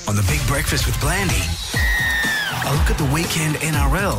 On the Big Breakfast with Blandy, a look at the weekend NRL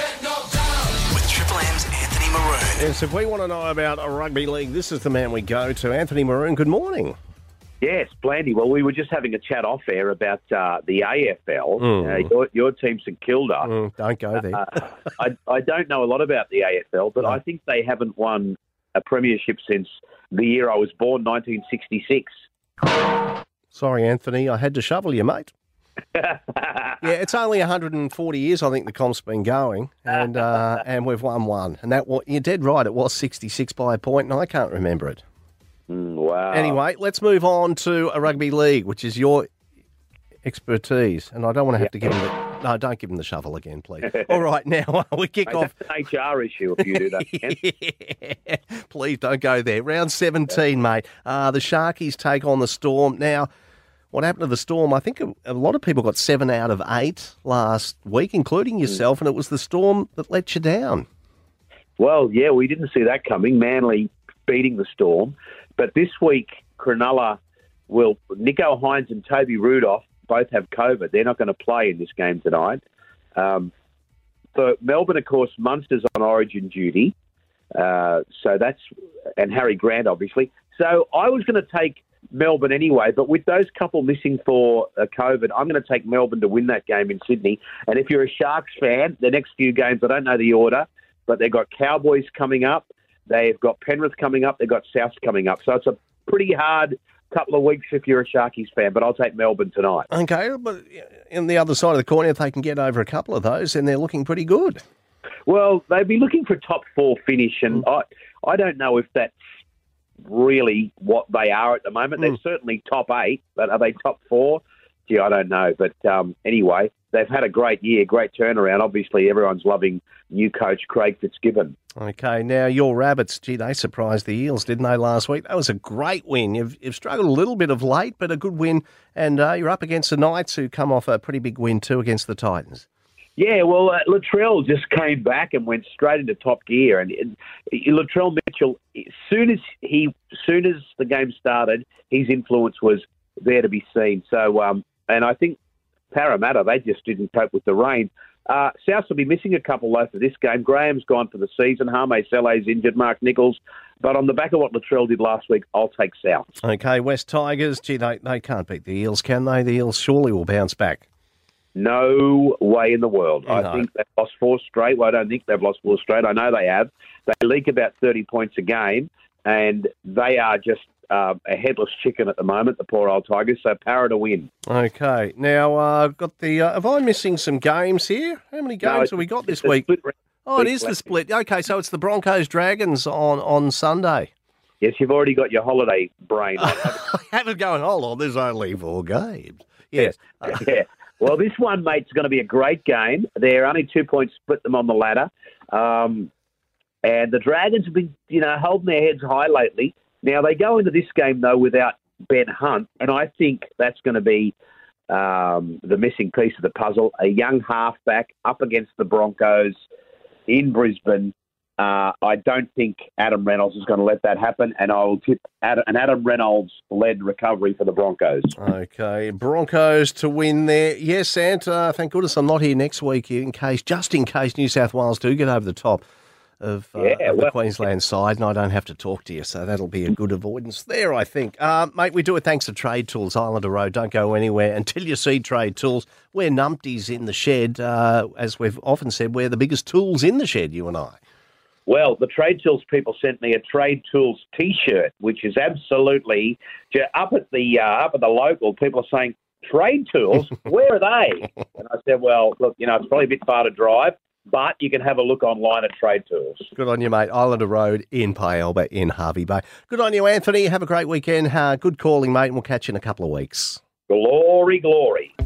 with Triple M's Anthony Maroon. Yes, if we want to know about a rugby league, this is the man we go to. Anthony Maroon, good morning. Yes, Blandy. Well, we were just having a chat off air about the AFL. Your team, St Kilda. Don't go there. I don't know a lot about the AFL, but I think they haven't won a premiership since the year I was born, 1966. Sorry, Anthony, I had to shovel you, mate. Yeah, it's only 140 years, I think, the comp's been going, and we've won one. And you're dead right, it was 66 by a point, and I can't remember it. Wow. Anyway, let's move on to a rugby league, which is your expertise. And I don't want to have to give him no, don't give him the shovel again, please. All right, now we kick off. That's an HR issue if you do that. Yeah. Please don't go there. Round 17, mate. The Sharkies take on the Storm. Now, what happened to the Storm? I think a lot of people got 7 out of 8 last week, including yourself, and it was the Storm that let you down. Well, yeah, we didn't see that coming. Manly beating the Storm. But this week, Cronulla Nico Hines and Toby Rudolph both have COVID. They're not going to play in this game tonight. For Melbourne, of course, Munster's on Origin duty. And Harry Grant, obviously. So I was going to take Melbourne anyway, but with those couple missing for COVID, I'm going to take Melbourne to win that game in Sydney. And if you're a Sharks fan, the next few games, I don't know the order, but they've got Cowboys coming up. They've got Penrith coming up. They've got South coming up. So it's a pretty hard couple of weeks if you're a Sharkies fan, but I'll take Melbourne tonight. Okay, but in the other side of the coin, if they can get over a couple of those, then they're looking pretty good. Well, they'd be looking for a top 4 finish, and I don't know if that's really what they are at the moment. They're certainly top 8, but are they top 4? Gee, I don't know. But anyway, they've had a great year, great turnaround. Obviously, everyone's loving new coach Craig Fitzgibbon. Okay, now your Rabbits, gee, they surprised the Eels, didn't they, last week? That was a great win. You've struggled a little bit of late, but a good win. And you're up against the Knights, who come off a pretty big win too against the Titans. Yeah, well, Latrell just came back and went straight into top gear. And Latrell Mitchell, as soon as the game started, his influence was there to be seen. So, and I think Parramatta, they just didn't cope with the rain. South will be missing a couple, though, for this game. Graham's gone for the season. Hame Sele's injured, Mark Nichols. But on the back of what Latrell did last week, I'll take South. Okay, West Tigers, gee, they can't beat the Eels, can they? The Eels surely will bounce back. No way in the world. No. I think they've lost 4 straight. Well, I don't think they've lost 4 straight. I know they have. They leak about 30 points a game, and they are just a headless chicken at the moment, the poor old Tigers. So Para to win. Okay. Now, I've got the... am I missing some games here? How many games have we got this week? It is the split. Okay, so it's the Broncos-Dragons on Sunday. Yes, you've already got your holiday brain on. I haven't going, hold on, there's only 4 games. Yes. Yeah. Well, this one, mate, is going to be a great game. They're only 2 points split them on the ladder. And the Dragons have been, holding their heads high lately. Now, they go into this game, though, without Ben Hunt, and I think that's going to be the missing piece of the puzzle. A young halfback up against the Broncos in Brisbane. I don't think Adam Reynolds is going to let that happen, and I will tip an Adam Reynolds-led recovery for the Broncos. Okay, Broncos to win there. Yes, Ant, thank goodness I'm not here next week just in case New South Wales do get over the top of the Queensland side, and I don't have to talk to you, so that'll be a good avoidance there, I think. Mate, we do it thanks to Trade Tools, Islander Road. Don't go anywhere until you see Trade Tools. We're numpties in the shed. As we've often said, we're the biggest tools in the shed, you and I. Well, the Trade Tools people sent me a Trade Tools T-shirt, which is absolutely up at the local. People are saying, Trade Tools, where are they? And I said, well, look, it's probably a bit far to drive, but you can have a look online at Trade Tools. Good on you, mate. Islander Road in Pyalba in Harvey Bay. Good on you, Anthony. Have a great weekend. Good calling, mate, and we'll catch you in a couple of weeks. Glory, glory.